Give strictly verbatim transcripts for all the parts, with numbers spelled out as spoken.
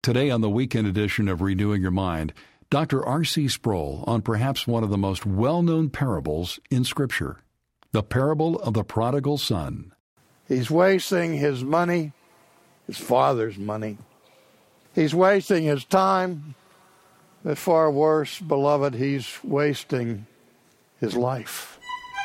Today on the weekend edition of Renewing Your Mind, Doctor R C Sproul on perhaps one of the most well-known parables in Scripture, the parable of the prodigal son. He's wasting his money, his father's money. He's wasting his time, but far worse, beloved, he's wasting his life.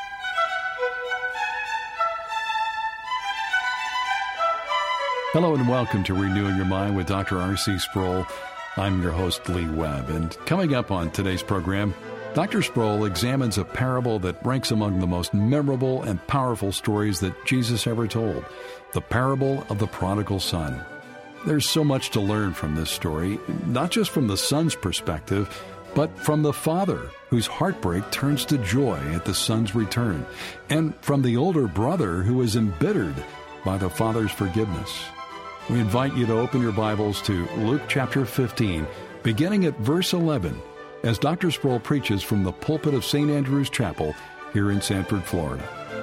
Hello and welcome to Renewing Your Mind with Doctor R C Sproul. I'm your host, Lee Webb, and coming up on today's program, Doctor Sproul examines a parable that ranks among the most memorable and powerful stories that Jesus ever told, the parable of the prodigal son. There's so much to learn from this story, not just from the son's perspective, but from the father, whose heartbreak turns to joy at the son's return, and from the older brother who is embittered by the father's forgiveness. We invite you to open your Bibles to Luke chapter fifteen, beginning at verse eleven, as Doctor Sproul preaches from the pulpit of Saint Andrew's Chapel here in Sanford, Florida.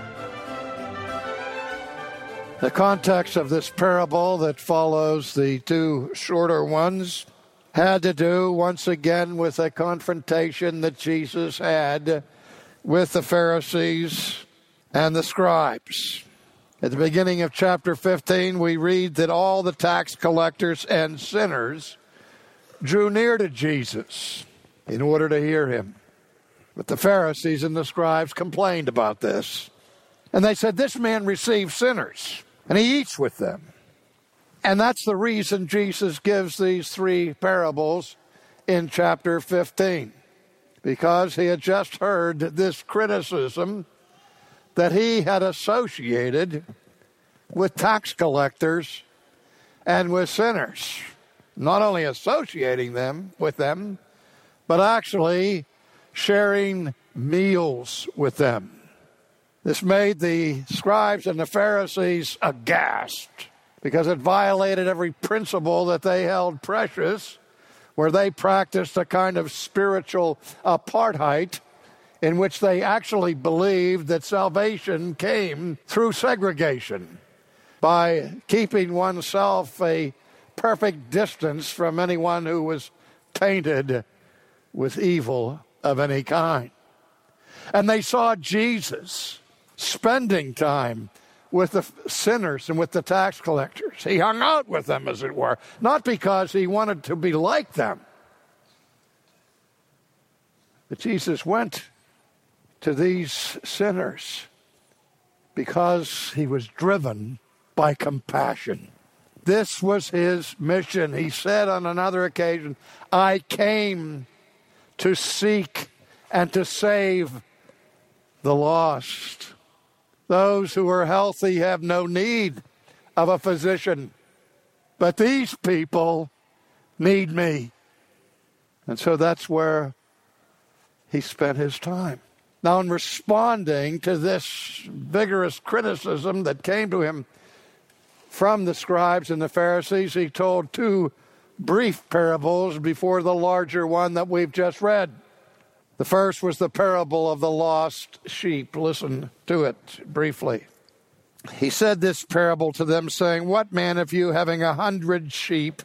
The context of this parable that follows the two shorter ones had to do once again with a confrontation that Jesus had with the Pharisees and the scribes. At the beginning of chapter fifteen, we read that all the tax collectors and sinners drew near to Jesus in order to hear him. But the Pharisees and the scribes complained about this. And they said, this man receives sinners, and he eats with them. And that's the reason Jesus gives these three parables in chapter fifteen. Because he had just heard this criticism that he had associated with tax collectors and with sinners. Not only associating them with them, but actually sharing meals with them. This made the scribes and the Pharisees aghast because it violated every principle that they held precious, where they practiced a kind of spiritual apartheid in which they actually believed that salvation came through segregation, by keeping oneself a perfect distance from anyone who was tainted with evil of any kind. And they saw Jesus spending time with the sinners and with the tax collectors. He hung out with them, as it were, not because he wanted to be like them, but Jesus went to these sinners because he was driven by compassion. This was his mission. He said on another occasion, I came to seek and to save the lost. Those who are healthy have no need of a physician, but these people need me. And so that's where he spent his time. Now, in responding to this vigorous criticism that came to him from the scribes and the Pharisees, he told two brief parables before the larger one that we've just read. The first was the parable of the lost sheep. Listen to it briefly. He said this parable to them, saying, what man of you, having a hundred sheep,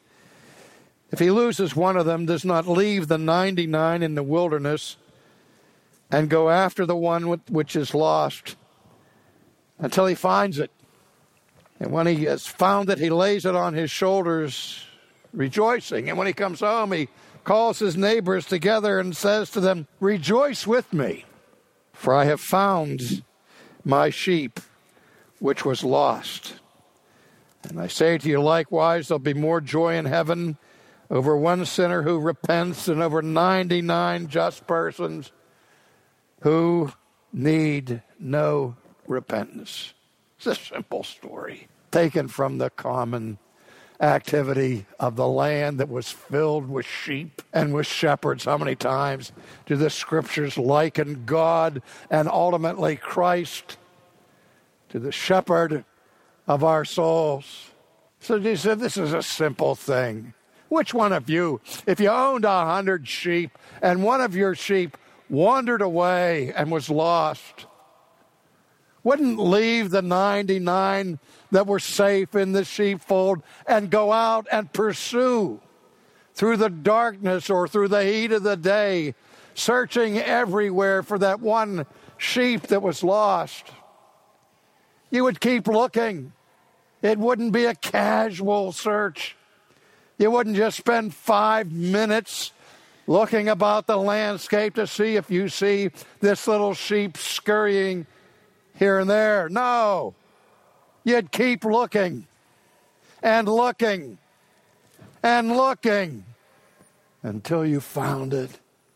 if he loses one of them, does not leave the ninety-nine in the wilderness and go after the one which is lost until he finds it? And when he has found it, he lays it on his shoulders, rejoicing. And when he comes home, he calls his neighbors together and says to them, rejoice with me, for I have found my sheep which was lost. And I say to you, likewise, there'll be more joy in heaven over one sinner who repents than over ninety-nine just persons who need no repentance. It's a simple story taken from the common activity of the land that was filled with sheep and with shepherds. How many times do the scriptures liken God and ultimately Christ to the shepherd of our souls? So Jesus said, this is a simple thing. Which one of you, if you owned a hundred sheep and one of your sheep wandered away and was lost, wouldn't leave the ninety-nine that were safe in the sheepfold and go out and pursue through the darkness or through the heat of the day, searching everywhere for that one sheep that was lost. You would keep looking. It wouldn't be a casual search. You wouldn't just spend five minutes looking about the landscape to see if you see this little sheep scurrying here and there. No. You'd keep looking and looking and looking until you found it.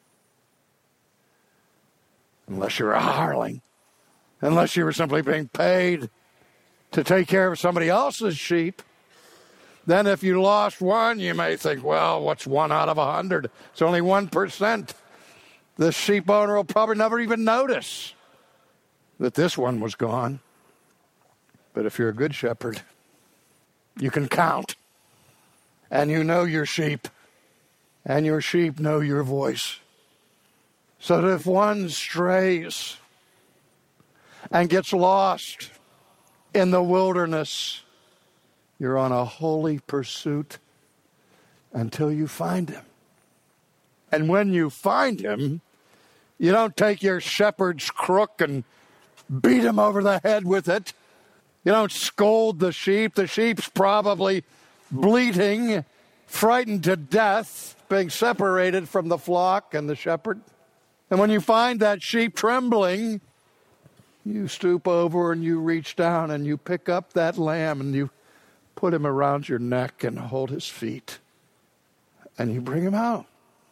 Unless you're a hireling. Unless you were simply being paid to take care of somebody else's sheep. Then if you lost one, you may think, well, what's one out of a hundred? It's only one percent. The sheep owner will probably never even notice that this one was gone. But if you're a good shepherd, you can count. And you know your sheep. And your sheep know your voice. So that if one strays and gets lost in the wilderness, you're on a holy pursuit until you find him. And when you find him, you don't take your shepherd's crook and beat him over the head with it. You don't scold the sheep. The sheep's probably bleating, frightened to death, being separated from the flock and the shepherd. And when you find that sheep trembling, you stoop over and you reach down and you pick up that lamb and you put him around your neck and hold his feet. And you bring him home.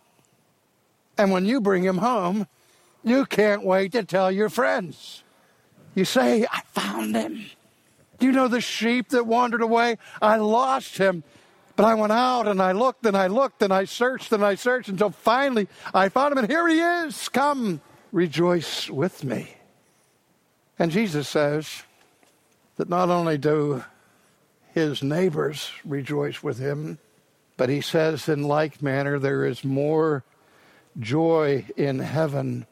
And when you bring him home, you can't wait to tell your friends. You say, I found him. Do you know the sheep that wandered away? I lost him. But I went out and I looked and I looked and I searched and I searched until finally I found him. And here he is. Come, rejoice with me. And Jesus says that not only do his neighbors rejoice with him, but he says in like manner there is more joy in heaven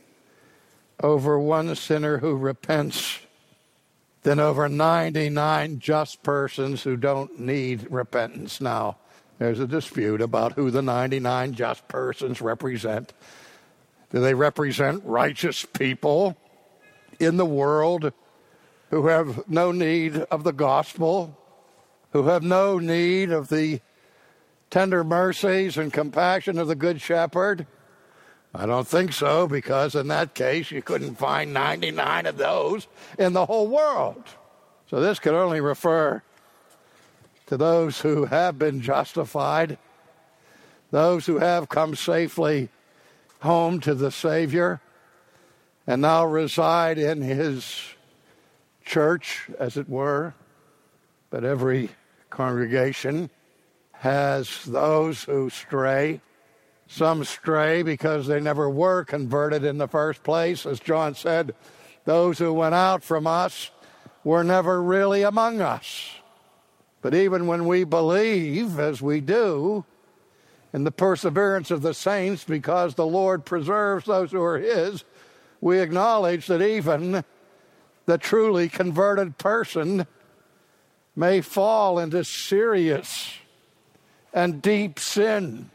over one sinner who repents than over ninety-nine just persons who don't need repentance. Now, there's a dispute about who the ninety-nine just persons represent. Do they represent righteous people in the world who have no need of the gospel, who have no need of the tender mercies and compassion of the Good Shepherd? I don't think so, because in that case, you couldn't find ninety-nine of those in the whole world. So this could only refer to those who have been justified, those who have come safely home to the Savior and now reside in his church, as it were. But every congregation has those who stray. Some stray because they never were converted in the first place. As John said, those who went out from us were never really among us. But even when we believe, as we do, in the perseverance of the saints, because the Lord preserves those who are his, we acknowledge that even the truly converted person may fall into serious and deep sin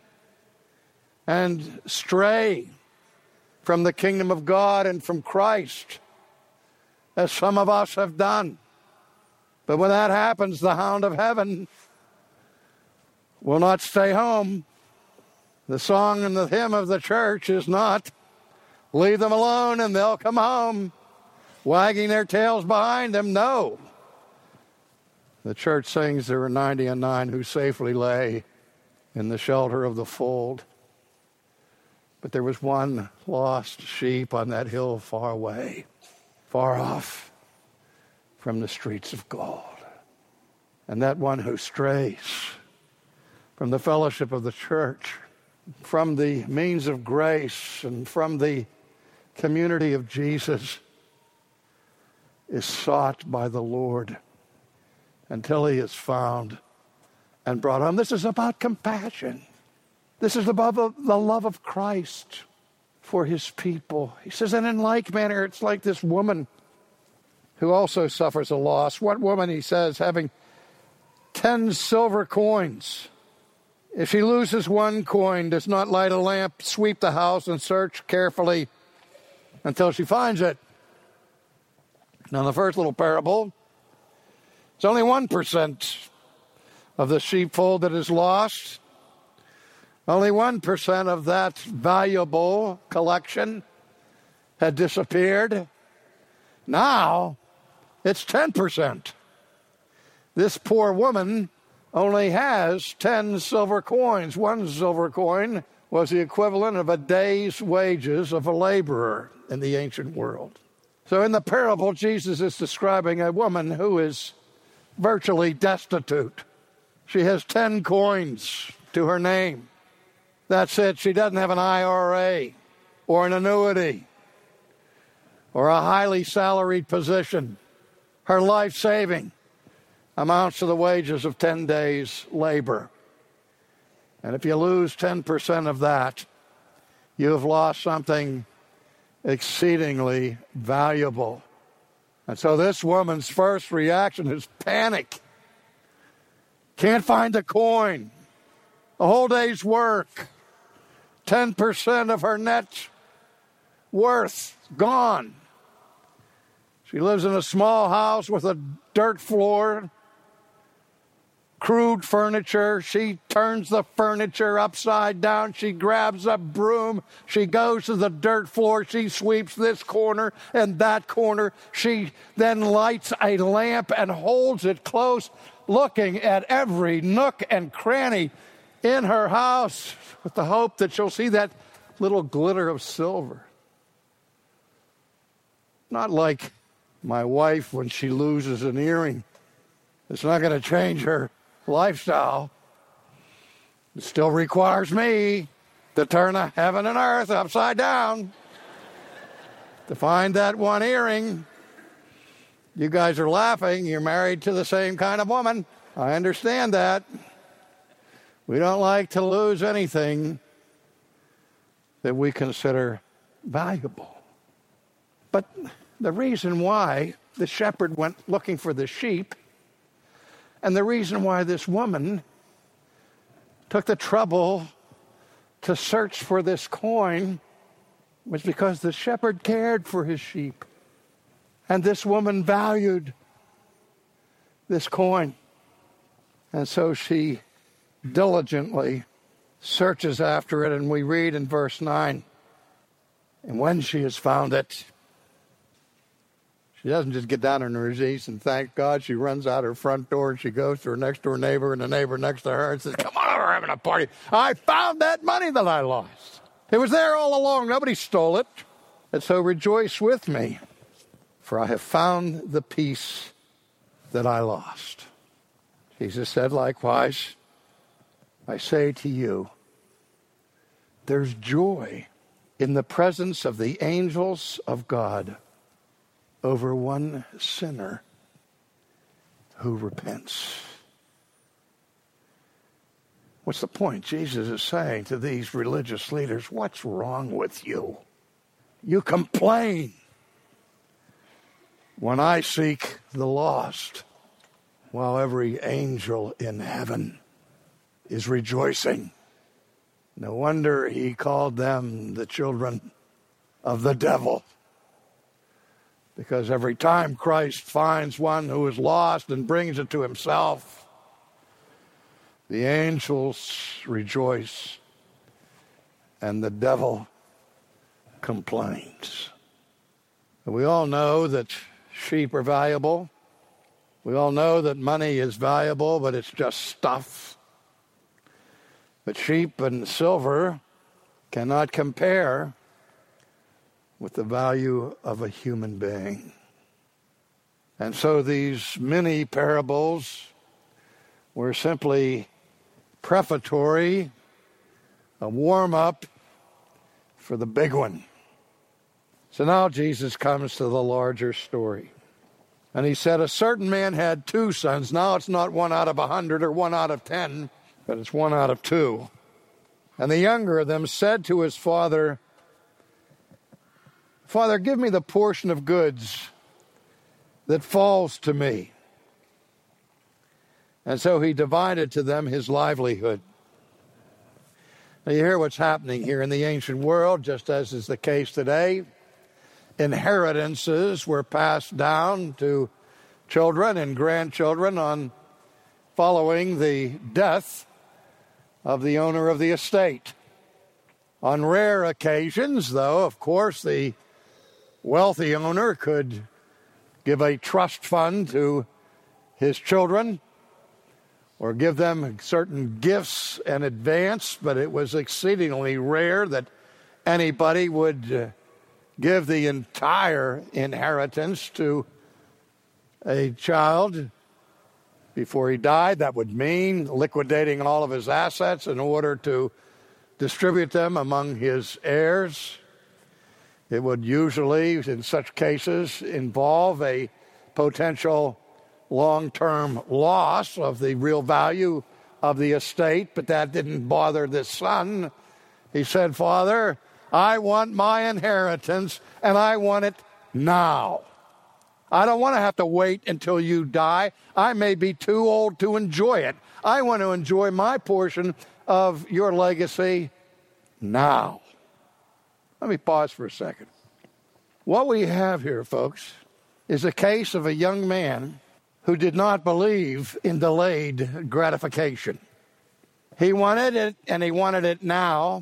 and stray from the kingdom of God and from Christ, as some of us have done. But when that happens, the hound of heaven will not stay home. The song and the hymn of the church is not, leave them alone and they'll come home, wagging their tails behind them. No. The church sings there were ninety and nine who safely lay in the shelter of the fold. But there was one lost sheep on that hill far away, far off from the streets of gold. And that one who strays from the fellowship of the church, from the means of grace, and from the community of Jesus is sought by the Lord until he is found and brought home. This is about compassion. This is about the love of Christ for his people. He says, and in like manner, it's like this woman who also suffers a loss. What woman, he says, having ten silver coins, if she loses one coin, does not light a lamp, sweep the house, and search carefully until she finds it? Now, in the first little parable, it's only one percent of the sheepfold that is lost. Only one percent of that valuable collection had disappeared. Now, it's ten percent. This poor woman only has ten silver coins. One silver coin was the equivalent of a day's wages of a laborer in the ancient world. So in the parable, Jesus is describing a woman who is virtually destitute. She has ten coins to her name. That's it. She doesn't have an I R A or an annuity or a highly salaried position. Her life saving amounts to the wages of ten days' labor. And if you lose ten percent of that, you have lost something exceedingly valuable. And so this woman's first reaction is panic. Can't find the coin. A whole day's work. ten percent of her net worth gone. She lives in a small house with a dirt floor, crude furniture. She turns the furniture upside down. She grabs a broom. She goes to the dirt floor. She sweeps this corner and that corner. She then lights a lamp and holds it close, looking at every nook and cranny in her house with the hope that she'll see that little glitter of silver. Not like my wife when she loses an earring. It's not going to change her lifestyle. It still requires me to turn a heaven and earth upside down to find that one earring. You guys are laughing. You're married to the same kind of woman. I understand that. We don't like to lose anything that we consider valuable. But the reason why the shepherd went looking for the sheep, and the reason why this woman took the trouble to search for this coin, was because the shepherd cared for his sheep. And this woman valued this coin. And so she diligently searches after it, and we read in verse nine, and when she has found it, she doesn't just get down on her knees and thank God. She runs out her front door and she goes to her next door neighbor and the neighbor next to her and says, come on over, we're having a party. I found that money that I lost. It was there all along. Nobody stole it. And so rejoice with me, for I have found the piece that I lost. Jesus said, likewise, I say to you, there's joy in the presence of the angels of God over one sinner who repents. What's the point? Jesus is saying to these religious leaders, what's wrong with you? You complain when I seek the lost, while every angel in heaven is rejoicing. No wonder he called them the children of the devil. Because every time Christ finds one who is lost and brings it to himself, the angels rejoice and the devil complains. We all know that sheep are valuable. We all know that money is valuable, but it's just stuff. But sheep and silver cannot compare with the value of a human being. And so these mini parables were simply prefatory, a warm-up for the big one. So now Jesus comes to the larger story. And he said, a certain man had two sons. Now it's not one out of a hundred or one out of ten, but it's one out of two. And the younger of them said to his father, Father, give me the portion of goods that falls to me. And so he divided to them his livelihood. Now you hear what's happening here in the ancient world, just as is the case today. Inheritances were passed down to children and grandchildren on following the death of the owner of the estate. On rare occasions, though, of course, the wealthy owner could give a trust fund to his children or give them certain gifts in advance, but it was exceedingly rare that anybody would uh, give the entire inheritance to a child before he died. That would mean liquidating all of his assets in order to distribute them among his heirs. It would usually, in such cases, involve a potential long-term loss of the real value of the estate, but that didn't bother the son. He said, "Father, I want my inheritance, and I want it now. I don't want to have to wait until you die. I may be too old to enjoy it. I want to enjoy my portion of your legacy now." Let me pause for a second. What we have here, folks, is a case of a young man who did not believe in delayed gratification. He wanted it, and he wanted it now,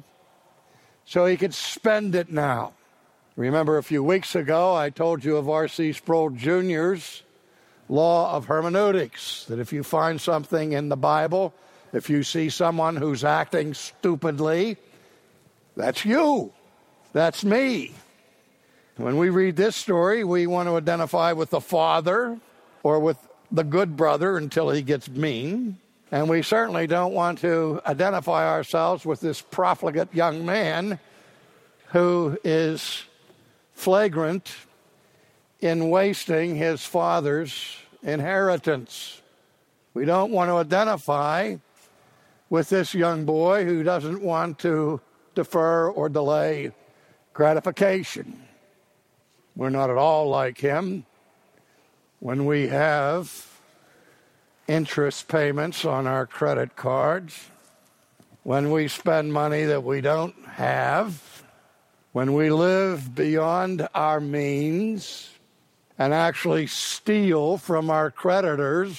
so he could spend it now. Remember a few weeks ago, I told you of R C Sproul Junior's law of hermeneutics, that if you find something in the Bible, if you see someone who's acting stupidly, that's you. That's me. When we read this story, we want to identify with the father or with the good brother until he gets mean. And we certainly don't want to identify ourselves with this profligate young man who is flagrant in wasting his father's inheritance. We don't want to identify with this young boy who doesn't want to defer or delay gratification. We're not at all like him. When we have interest payments on our credit cards, when we spend money that we don't have, when we live beyond our means and actually steal from our creditors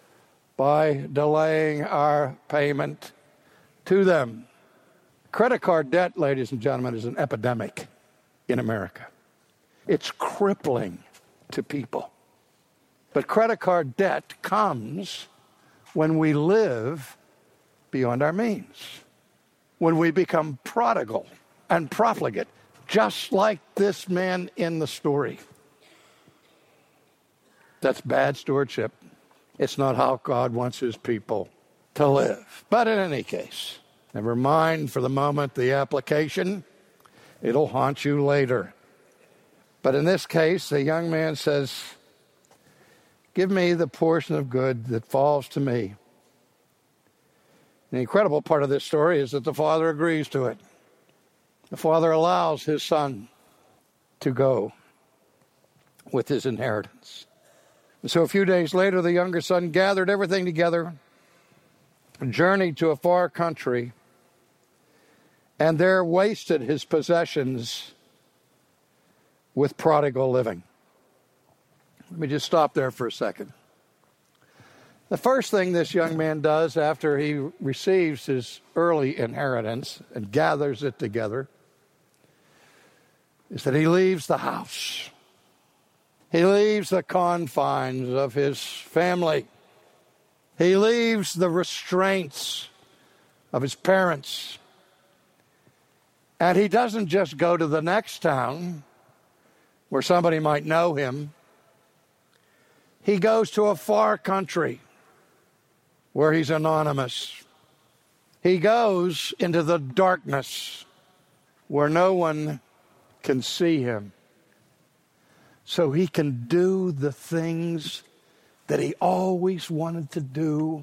by delaying our payment to them. Credit card debt, ladies and gentlemen, is an epidemic in America. It's crippling to people. But credit card debt comes when we live beyond our means, when we become prodigal and profligate, just like this man in the story. That's bad stewardship. It's not how God wants his people to live. But in any case, never mind for the moment the application. It'll haunt you later. But in this case, the young man says, "Give me the portion of good that falls to me." The incredible part of this story is that the father agrees to it. The father allows his son to go with his inheritance. And so a few days later, the younger son gathered everything together, journeyed to a far country, and there wasted his possessions with prodigal living. Let me just stop there for a second. The first thing this young man does after he receives his early inheritance and gathers it together is that he leaves the house. He leaves the confines of his family. He leaves the restraints of his parents. And he doesn't just go to the next town where somebody might know him. He goes to a far country where he's anonymous. He goes into the darkness where no one can see him, so he can do the things that he always wanted to do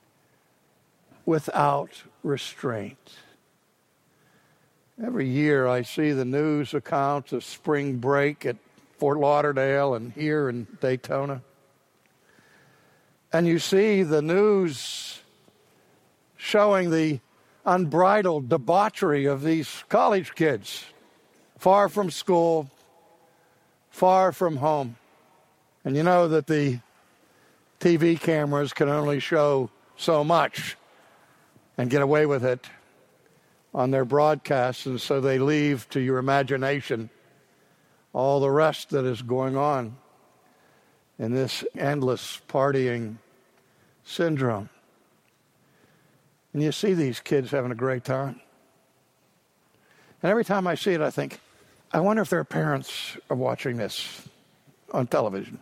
without restraint. Every year I see the news accounts of spring break at Fort Lauderdale and here in Daytona. And you see the news showing the unbridled debauchery of these college kids, far from school, far from home. And you know that the T V cameras can only show so much and get away with it on their broadcasts, and so they leave to your imagination all the rest that is going on in this endless partying syndrome. And you see these kids having a great time. And every time I see it, I think, I wonder if their parents are watching this on television.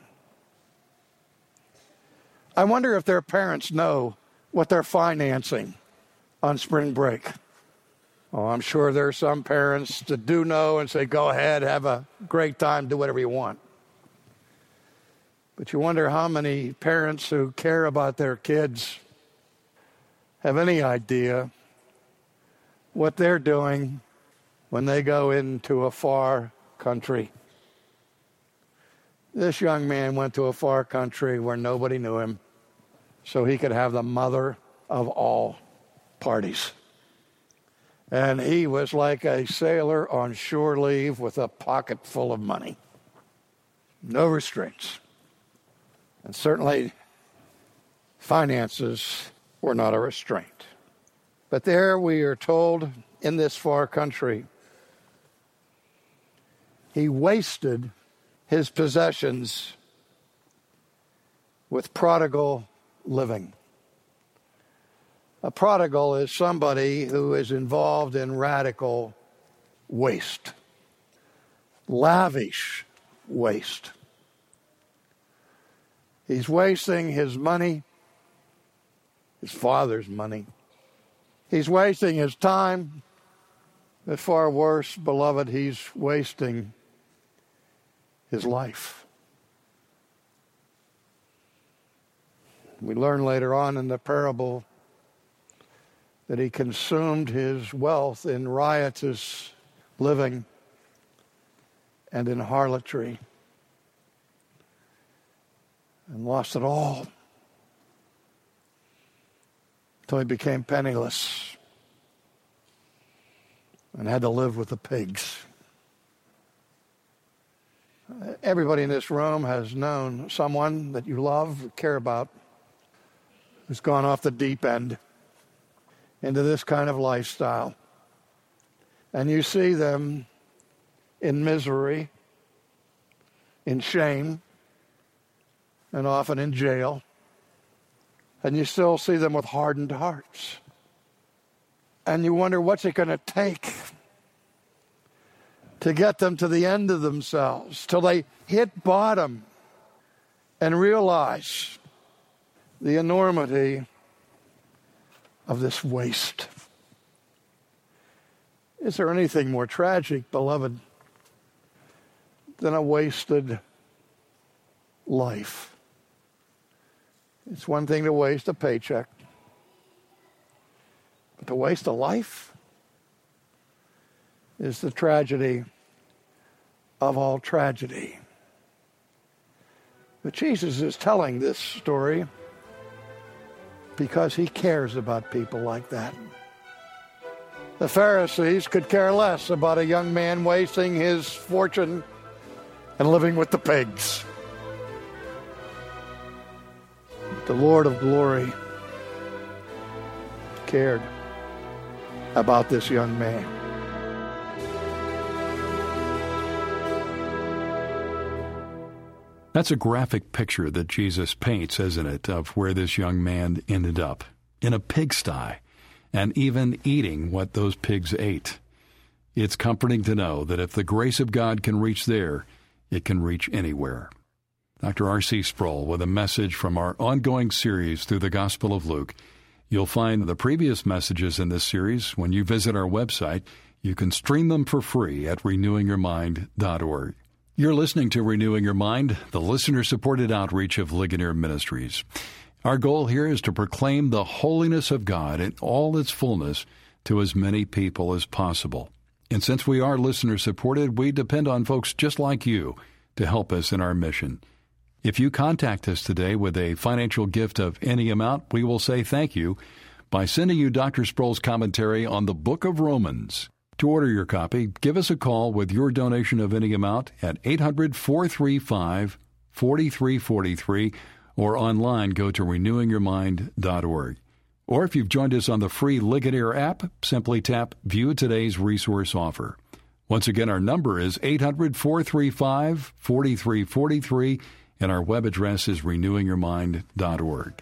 I wonder if their parents know what they're financing on spring break. Oh, I'm sure there are some parents that do know and say, go ahead, have a great time, do whatever you want. But you wonder how many parents who care about their kids have any idea what they're doing when they go into a far country. This young man went to a far country where nobody knew him, so he could have the mother of all parties. And he was like a sailor on shore leave with a pocket full of money. No restraints. And certainly finances were not a restraint. But there we are told in this far country, he wasted his possessions with prodigal living. A prodigal is somebody who is involved in radical waste, lavish waste. He's wasting his money, his father's money. He's wasting his time. But far worse, beloved, he's wasting his life. We learn later on in the parable that he consumed his wealth in riotous living and in harlotry and lost it all until he became penniless and had to live with the pigs. Everybody in this room has known someone that you love, care about, who's gone off the deep end into this kind of lifestyle. And you see them in misery, in shame, and often in jail. And you still see them with hardened hearts. And you wonder, what's it going to take to get them to the end of themselves, till they hit bottom and realize the enormity of this waste. Is there anything more tragic, beloved, than a wasted life? It's one thing to waste a paycheck, but to waste a life is the tragedy of all tragedy. But Jesus is telling this story because he cares about people like that. The Pharisees could care less about a young man wasting his fortune and living with the pigs. The Lord of glory cared about this young man. That's a graphic picture that Jesus paints, isn't it, of where this young man ended up, in a pigsty, and even eating what those pigs ate. It's comforting to know that if the grace of God can reach there, it can reach anywhere. Doctor R C Sproul with a message from our ongoing series through the Gospel of Luke. You'll find the previous messages in this series when you visit our website. You can stream them for free at renewing your mind dot org. You're listening to Renewing Your Mind, the listener-supported outreach of Ligonier Ministries. Our goal here is to proclaim the holiness of God in all its fullness to as many people as possible. And since we are listener-supported, we depend on folks just like you to help us in our mission. If you contact us today with a financial gift of any amount, we will say thank you by sending you Doctor Sproul's commentary on the Book of Romans. To order your copy, give us a call with your donation of any amount at eight hundred, four three five, four three four three or online go to renewing your mind dot org. Or if you've joined us on the free Ligonier app, simply tap View Today's Resource Offer. Once again, our number is eight hundred, four three five, four three four three, and our web address is renewing your mind dot org.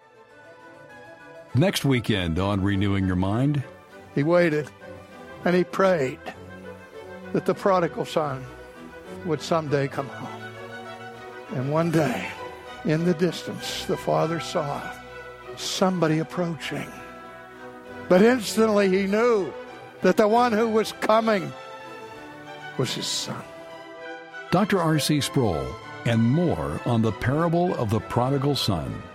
Next weekend on Renewing Your Mind, he waited and he prayed that the prodigal son would someday come home. And one day, in the distance, the father saw somebody approaching. But instantly he knew that the one who was coming was his son. Doctor R C Sproul and more on the parable of the prodigal son